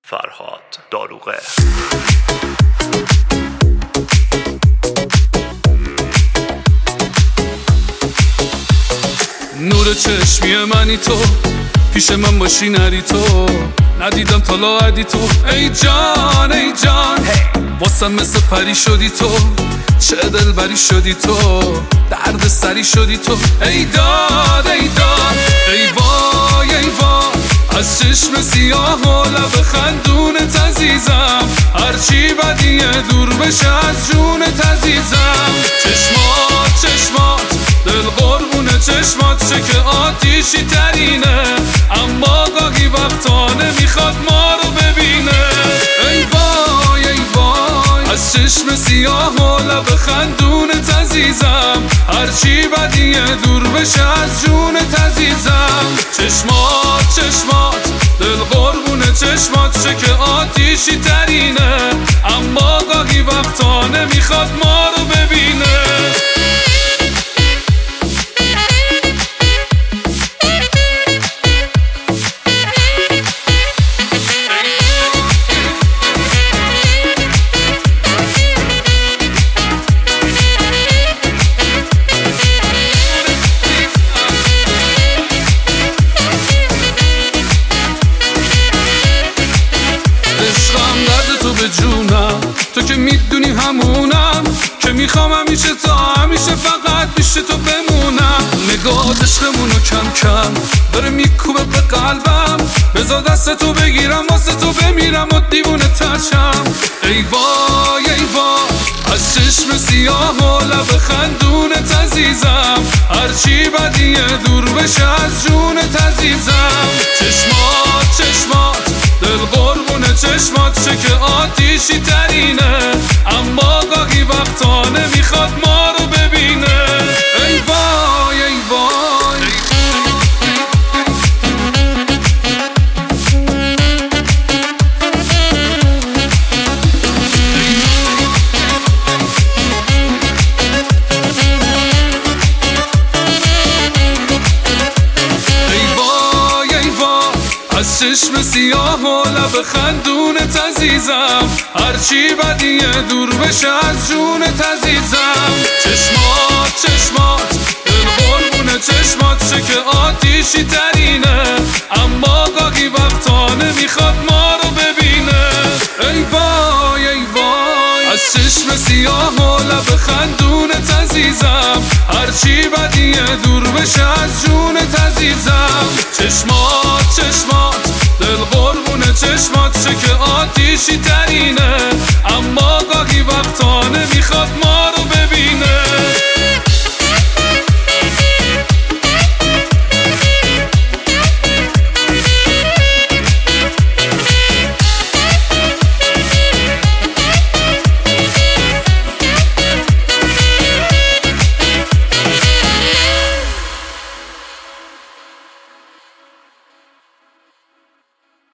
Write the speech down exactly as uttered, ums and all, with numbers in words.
فرهاد داروغه. نور چشمی منی تو، پیش من باشی نری تو، ندیدم تا لاعدی تو. ای جان ای جان واسم مثل پری شدی تو، چه دلبری شدی تو، درد سری شدی تو. ای داد ای داد ای وای ای وای، از چشم سیاه و لب خندونت عزیزم، هرچی بدیه دور بشه از جونت عزیزم. چشمات چشمات دل قربون چشمات، چه که آتیشی ترینه اما گاهی وقتا نمیخواد ما رو ببینه. ای وای ای وای، از چشم سیاه و لب خندونت عزیزم، هرچی بدیه دور بشه از جونت عزیزم. چشمات چشمات دل قربون چشمات، چه که آتیشی ترینه اما گاهی وقتا نمیخواد ما رو ببینه. جونم تو که میدونی همونم، که میخوام همیشه تا همیشه فقط پیش تو بمونم. نگاه عشقمونو کم کم داره میکوبه به قلبم، بذار دست تو بگیرم واسه تو بمیرم و دیوونه ترشم. ای وای ای وای، از چشم سیاه و لب خندونت عزیزم، هرچی بدیه دور بشه از جونت عزیزم. چشمات چشمات دل قربون چشمات، چه که آتیشی ترینه اما گاهی وقتا نمیخواد ما رو ببینه. ای وای ای وای، از چشم سیاه و لب خندونت عزیزم، هرچی بدیه دور بشه از جونت عزیزم. چشمات چشمات دل قربون چشمات، چه که آتیشی ترینه اما گاهی وقتا نمیخواد ما رو ببینه. ای وای ای وای، از چشم سیاه و لب خندونت عزیزم، هرچی بدیه دور بشه از جونت عزیزم. چشمات چشمات دل قربون چشمات، چه که آتیشی ترینه